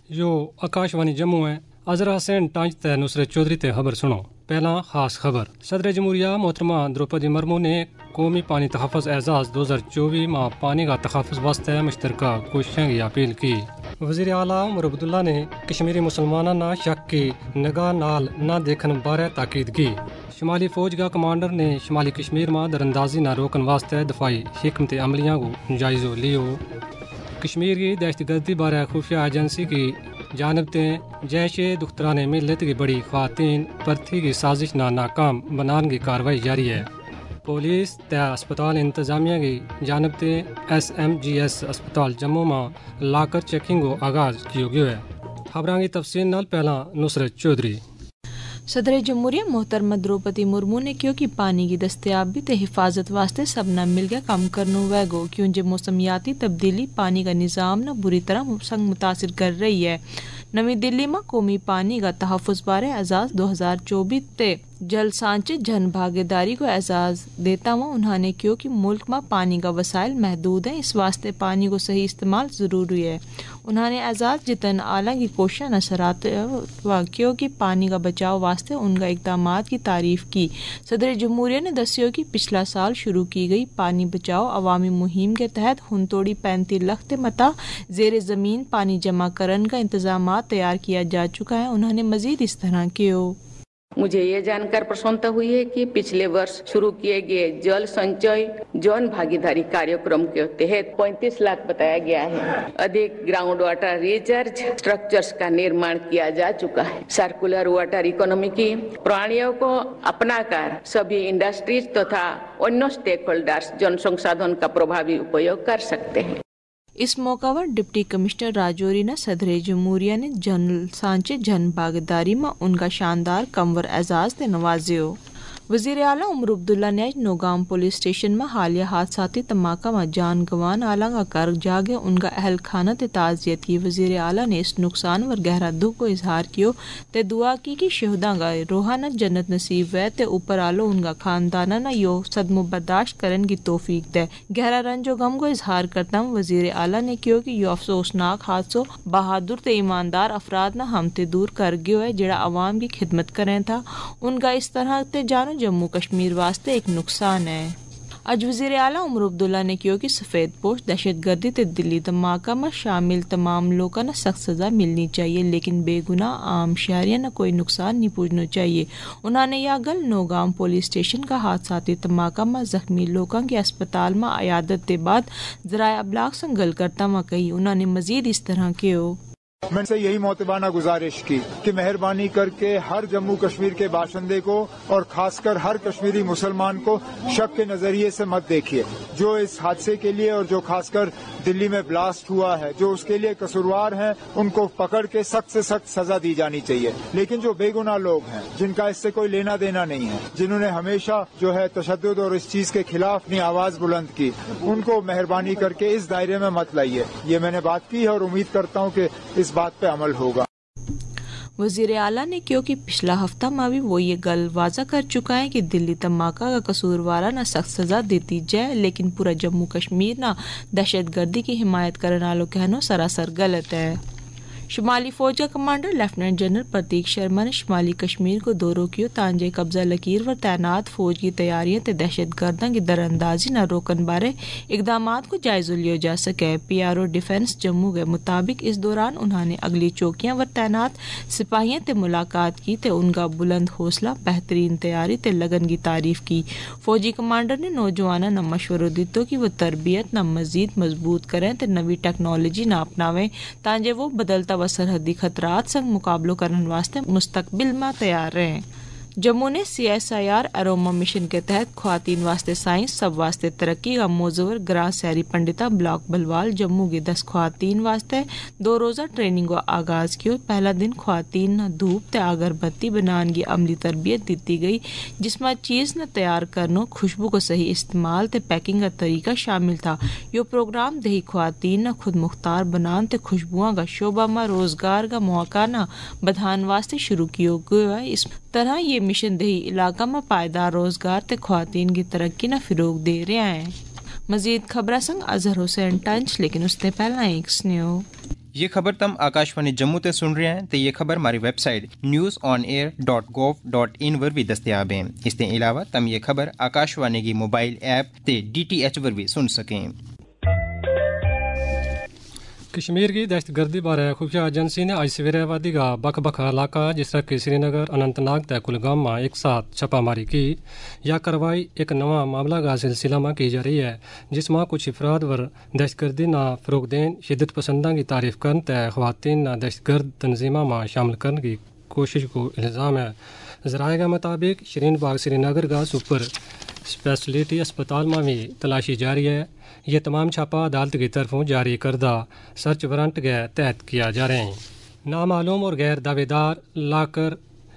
यो आकाशवाणी जम्मू है। अजहर हसैन टांच ते नुसरत चौधरी ते खबर सुनो। पहला खास खबर। सदर जमहूरिया मोहतरमा द्रौपदी मुर्मू ने कौमी पानी तहफ़्फ़ुज़ एजाज़ 2024 माह पानी का तहफ़्फ़ुज़ वास्ते मुश्तरका कोशिशों की अपील की। वज़ीर आला उमर अब्दुल्ला ने कश्मीरी मुसलमानों ना शक की निगाह नाल ना देखन बारे ताकीद की। शुमाली फौज का कमांडर ने शुमाली कश्मीर में दरअंदाजी ना रोकन वास्ते दफाई हिकमत अमलियां को जायज़ो लियो। कश्मीर की दहशतगर्दी बारे खुफिया एजेंसी की जानब ते जैश दुख्तरान मिल्लत की बड़ी ख़वातीन भर्ती की साजिश ना नाकाम बनाने की कार्रवाई जारी है। पुलिस ते अस्पताल इंतजामिया की जानब ते SMGS अस्पताल जम्मू में लाकर चेकिंग को आगाज़ किया गया है। खबरां की तफसील नाल पहला नुसरत चौधरी। सदर जमहूरिया मोहतरमा द्रौपदी मुर्मू ने क्यों कि पानी की दस्तियाबी ते हिफाजत वास्ते सब न मिल गया कम करनू वैगो क्यों जे मौसमियाती तब्दीली पानी का निज़ाम न बुरी तरह संग मुतासिर कर रही है। नवी दिल्ली में कौमी पानी का तहफ़्फ़ुज़ बारे एजाज़ 2024 ते जल सांचे जन भागीदारी को एजाज़ देता हुआ उन्होंने क्यों कि मुल्क में पानी का वसाइल महदूद है, इस वास्ते पानी को सही इस्तेमाल ज़रूरी है। उन्होंने एजाज़ जितन आला की कोशिश नसरात क्योंकि पानी का बचाव वास्ते उनका इक़दामात की तारीफ़ की। सदर जमहूरिया ने दस्यो कि पिछला साल शुरू की गई पानी बचाओ अवामी मुहिम के तहत हुन तोड़ी 35 लाख ते मता ज़ेरे ज़मीन पानी जमा करने का इंतजाम तैयार किया जा चुका है। उन्होंने मजीद इस तरह किया। मुझे ये जानकर प्रसन्नता हुई है कि पिछले वर्ष शुरू किए गए जल संचय जन भागीदारी कार्यक्रम के तहत 35 लाख बताया गया है। अधिक ग्राउंड वाटर रिचार्ज स्ट्रक्चर्स का निर्माण किया जा चुका है। सर्कुलर वाटर इकोनॉमी की प्रणालियों को अपनाकर सभी इंडस्ट्रीज तथा अन्य स्टेक होल्डर्स जन संसाधन का प्रभावी उपयोग कर सकते हैं। इस मौका पर डिप्टी कमिश्नर राजौरी ने सदर जमहूरिया ने जन सांचे जन भागीदारी में उनका शानदार कमर एजाज से नवाजियो। वज़ीर आला उमर अब्दुल्ला ने आज नौगाम पुलिस स्टेशन में हालिया हादसाती धमाका में जान गंवान आला का कर जागे उनका अहल खाना ते ताज़ियत की। वज़ीर आला ने इस नुकसान पर गहरा दुख को इजहार कियो ते दुआ की कि शहदा का रूहाना जन्नत नसीब है ते ऊपर आलो उनका खानदाना ना यो सदमो बर्दाश्त करन की तौफीक दे। गहरा रंजो गम को इजहार करता हूँ वज़ीर आला ने क्यों कि यो अफसोसनाक हादसों बहादुर ते ईमानदार अफराद ना हम ते दूर कर गयो है जेड़ा आवाम की खिदमत करें था। उनका इस तरह ते जानो जम्मू कश्मीर वास्ते एक नुकसान है। आज वज़ीर आला उमर अब्दुल्ला ने कहा कि सफ़ेद पोश दहशतगर्दी ते दिल्ली धमाका में शामिल तमाम लोगों ने सख्त सज़ा मिलनी चाहिए लेकिन बेगुनाह आम शहरियों ने कोई नुकसान नहीं पहुंचना चाहिए। उन्होंने यह गल नौगाम पुलिस स्टेशन का हादसाती धमाका में जख्मी लोगों के अस्पताल में आयादत के बाद ज़राए अबलाग से गल करता हुआ कही। उन्होंने मजीद इस तरह कहा। मैंने से यही मोतबाना गुजारिश की कि मेहरबानी करके हर जम्मू कश्मीर के बाशिंदे को और खासकर हर कश्मीरी मुसलमान को शक के नजरिए से मत देखिए। जो इस हादसे के लिए और जो खासकर दिल्ली में ब्लास्ट हुआ है जो उसके लिए कसूरवार हैं उनको पकड़ के सख्त से सख्त सजा दी जानी चाहिए। लेकिन जो बेगुनाह लोग हैं जिनका इससे कोई लेना देना नहीं है, जिन्होंने हमेशा जो है तशद्दुद और इस चीज के खिलाफ अपनी आवाज बुलंद की, उनको मेहरबानी करके इस दायरे में मत लाइए। ये मैंने बात की है और उम्मीद करता हूँ कि इस बात पे अमल होगा। वज़ीर आला ने क्योंकि पिछला हफ्ता में भी वो ये गल वाज़ा कर चुका है कि दिल्ली धमाका का कसूरवारा ना सख्त सजा देती जाए लेकिन पूरा जम्मू कश्मीर ना दहशतगर्दी की हिमायत करने वालों कहना सरासर गलत है। शुमाली फौज का commander lieutenant general Prateek Sharma ने शुमाली कश्मीर को दौरों कियो तांजे कब्जा लकीर पर तैनात फौज की तैयारियां ते दहशतगर्दां की दरअंदाजी न रोकन बारे इकदामात को जायजा लिया जा सके। PRO डिफेंस जम्मू के मुताबिक इस दौरान उन्होंने अगली चौकियां पर तैनात सिपाहियों ते मुलाकात की ते उनका बुलंद हौसला बेहतरीन तैयारी ते लगन की तारीफ की। फौजी कमांडर ने नौजवानों न मशवरो दितो कि वो तरबियत न मजीद मजबूत करें ते नवी टेक्नोलॉजी न अपनावें तांजे वो बदलता व सरहदी खतरात संग मुकाबलो करने वास्ते मुस्तकबिल में तैयार रहें। जम्मू ने CSIR अरोमा मिशन के तहत ख्वातीन वास्ते साइंस सब वास्ते तरक्की का मोजवर ग्रां सैरी पंडिता ब्लॉक बलवाल जम्मू की 10 ख्वातीन वास्ते 2 रोज़ा ट्रेनिंग का आगाज किया। पहला दिन ख्वातीन न धूप ते अगरबत्ती बनाने की अमली तरबियत दी गई जिसमें चीज़ न तैयार करनो खुशबू को सही इस्तेमाल ते पैकिंग का तरीका शामिल था। यो प्रोग्राम दही ख्वातीन न खुद मुख्तार बनान ते खुशबुआं का शोबा में रोजगार का मौका न बधान वास्ते शुरू किया गया है। इस तरह ये मिशन दही इलाका में पायदार रोजगार ते ख्वातीन की तरक्की न फिरोग दे रहा है। मजीद खबर संग अजहर हुसैन टंच लेकिन उससे पहला एक स्नेह। یہ خبر تم آکاشوانی جموں تے سن رہے ہیں تے یہ خبر ہماری ویب سائٹ news.on-air.gov.in ور بھی دستیاب ہیں۔ اس کے علاوہ تم یہ خبر آکاشوانی کی موبائل ایپ تے DTH ور بھی سن سکیں۔ کشمیر کی دہشت گردی بارے خفیہ ایجنسی نے آج سویرے وادی کا بکھ بکھ علاقہ جس طرح کہ سری نگر اننت ناگ تے کلگام میں ایک ساتھ چھاپہ ماری کی۔ یہ کارروائی ایک نواں معاملہ کا سلسلہ میں کی جا رہی ہے جس میں کچھ افراد ور دہشت گردی نہ فروغ دین، شدت پسنداں کی تعریف کرن تے خواتین نہ دہشت گرد تنظیموں میں شامل کرنے کی کوشش کو الزام ہے۔ ذرائع کے مطابق شرین باغ سری نگر کا سپر اسپیشلٹی اسپتال میں بھی تلاشی جاری ہے۔ یہ تمام چھاپہ عدالت کی طرفوں جاری کردہ سرچ وارنٹ کے تحت کیا جا رہے ہیں۔ نامعلوم اور غیر دعوے دار لاکر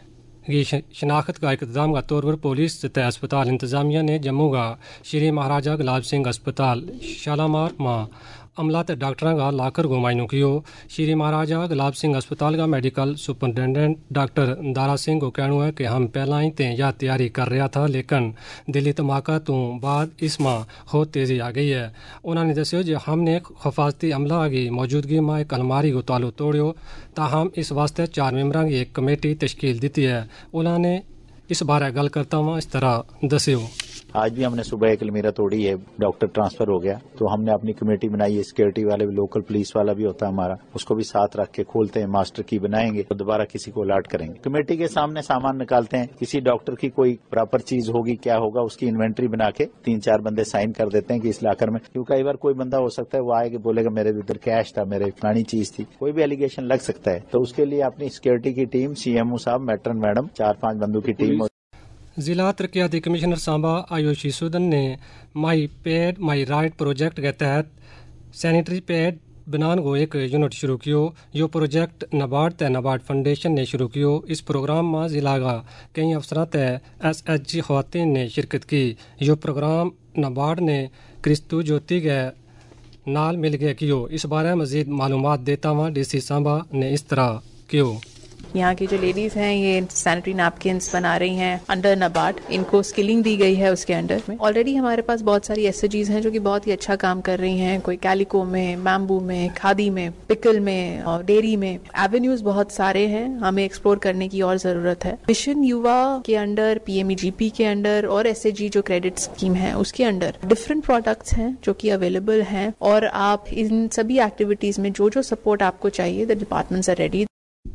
کی شناخت کا اقتدام کا طور پر پولیس تے اسپتال انتظامیہ نے جموں کا شری مہاراجہ گلاب سنگھ اسپتال شالامار میں عملہ تے ڈاکٹراں کا لاکر کو معائنہ کیو۔ شری مہاراجہ گلاب سنگھ اسپتال کا میڈیکل سپرنٹینڈنٹ ڈاکٹر دارا سنگھ کو کہنا ہے کہ ہم پہلا ہی یا تیاری کر رہا تھا لیکن دلی دھماکہ تو بعد اس میں بہت تیزی آ گئی ہے۔ انہوں نے دسیا کہ ہم نے حفاظتی عملہ کی موجودگی میں ایک الماری کو تالو توڑیو تاہم اس واسطے 4 ممبران کی ایک کمیٹی تشکیل دیتی ہے۔ انہوں نے اس بارے گل کرتا ہوں اس طرح دسیو۔ آج بھی ہم نے صبح ایک المیرا توڑی ہے، ڈاکٹر ٹرانسفر ہو گیا تو ہم نے اپنی کمیٹی بنائی ہے، سیکورٹی والے بھی، لوکل پولیس والا بھی ہوتا ہے ہمارا، اس کو بھی ساتھ رکھ کے کھولتے ہیں، ماسٹر کی بنائیں گے تو دوبارہ کسی کو الاٹ کریں گے۔ کمیٹی کے سامنے سامان نکالتے ہیں، کسی ڈاکٹر کی کوئی پراپر چیز ہوگی کیا ہوگا اس کی انوینٹری بنا کے 3-4 بندے سائن کر دیتے ہیں کہ اس لاکر میں، کیونکہ کئی بار کوئی بندہ ہو سکتا ہے وہ آئے گا بولے گا میرے ادھر کیش تھا، میرے فلانی چیز تھی، کوئی بھی ایلیگیشن لگ سکتا ہے، تو اس کے لیے اپنی سیکورٹی کی ٹیم، CMO صاحب، میٹرن میڈم، 4-5 بندوں کی ٹیم۔ ضلع ترقیاتی کمشنر سانبا آیوشی سودن نے my pad my right project کے تحت سینیٹری پیڈ بنان کو ایک یونٹ شروع کیو۔ یہ پروجیکٹ نبارڈ تے نبارڈ فاؤنڈیشن نے شروع کیو۔ اس پروگرام میں ضلع کا کئی افسران تے SHG خواتین نے شرکت کی۔ یہ پروگرام نبارڈ نے کرستو جوتی کے نال مل کے کیو۔ اس بارے مزید معلومات دیتا ہوا DC سانبا نے اس طرح کیو۔ یہاں کی جو لیڈیز ہیں یہ سینیٹری نیپکنس بنا رہی ہیں انڈر نبارڈ، ان کو اسکلنگ دی گئی ہے اس کے انڈر میں۔ آلریڈی ہمارے پاس بہت ساری SHGs ہیں جو کہ بہت ہی اچھا کام کر رہی ہیں، کوئی کیلیکو میں، بیمبو میں، کھادی میں، پکل میں اور ڈیری میں۔ ایونیوز بہت سارے ہیں، ہمیں ایکسپلور کرنے کی اور ضرورت ہے۔ مشن یووا کے انڈر، PMEGP کے انڈر اور SHG جو کریڈٹ اسکیم ہے اس کے انڈر ڈفرینٹ پروڈکٹس ہیں جو کہ اویلیبل ہیں، اور آپ ان سبھی ایکٹیویٹیز میں جو سپورٹ آپ کو چاہیے the departments are ready۔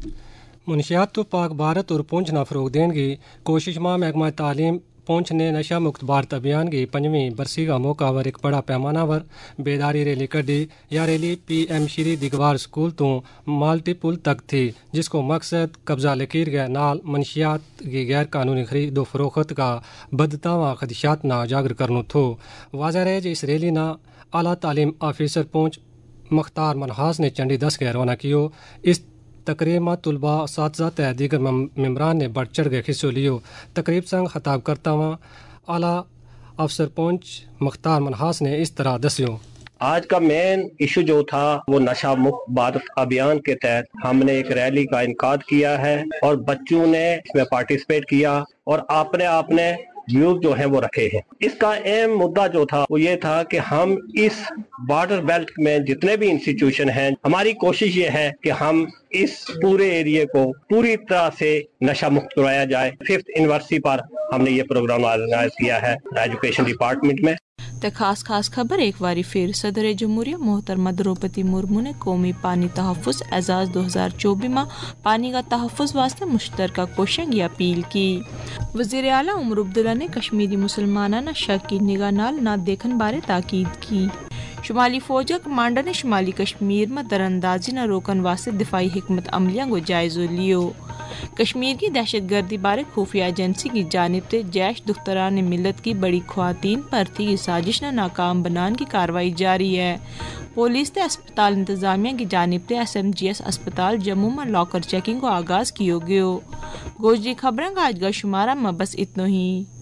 منشیات تو پاک بھارت اور پونچھ نہ فروغ دینے کی کوشش میں محکمہ تعلیم پونچھ نے نشہ مکت بھارت ابھیان کی 5ویں برسی کا موقع پر ایک بڑا پیمانہ پر بیداری ریلی کڈی۔ یہ rally PM Shri Degwar school تو مالٹی پل تک تھی، جس کو مقصد قبضہ لکیر کے نال منشیات کی غیر قانونی خرید و فروخت کا بدتا و خدشات نہ اجاگر کرنا تھو۔ واضح رہے اس ریلی نہ اعلیٰ تعلیم آفیسر پونچھ مختار منہاس نے چنڈی 10 کے روانہ کیو۔ اس تقریب میں طلباء، اساتذہ تے دیگر ممبران نے بڑھ چڑھ کے حصہ لیو۔ تقریب سنگ خطاب کرتا ہوا اعلیٰ افسر پونچھ مختار منہاس نے اس طرح دسیو۔ آج کا مین ایشو جو تھا وہ نشہ مکت بھارت ابھیان کے تحت ہم نے ایک ریلی کا انعقاد کیا ہے اور بچوں نے اس میں پارٹیسپیٹ کیا اور اپنے ویوز جو ہیں وہ رکھے ہیں۔ اس کا اہم مدعا جو تھا وہ یہ تھا کہ ہم اس بارڈر بیلٹ میں جتنے بھی انسٹیٹیوشن ہیں، ہماری کوشش یہ ہے کہ ہم اس پورے ایریے کو پوری طرح سے نشہ مکت کرایا جائے۔ 5th اینیورسری پر ہم نے یہ پروگرام آرگنائز کیا ہے ایجوکیشن ڈپارٹمنٹ میں۔ خاص خبر ایک باری پھر صدر جمہوریہ محترمہ دروپدی مرمو نے قومی پانی تحفظ اعزاز 2024 میں پانی کا تحفظ واسطے مشترکہ کوششیں کی اپیل کی۔ وزیر اعلیٰ عمر عبداللہ نے کشمیری مسلمانہ شک کی نگاہ نال نہ دیکھن بارے تاکید کی۔ شمالی فوج کا کمانڈر نے شمالی کشمیر میں دراندازی نہ روکن واسطے دفاعی حکمت عملیاں کو جائزہ لیو۔ کشمیر کی دہشت گردی بارے خفیہ ایجنسی کی جانب سے جیش دختران ملت کی بڑی خواتین پرتی کی سازش نہ ناکام بنان کی کارروائی جاری ہے۔ پولیس تے اسپتال انتظامیہ کی جانب سے SMGS اسپتال جموں میں لاکر چیکنگ کو آغاز کیو گیو۔ گوجری خبریں کا آج کا شمارہ میں بس اتنا ہی۔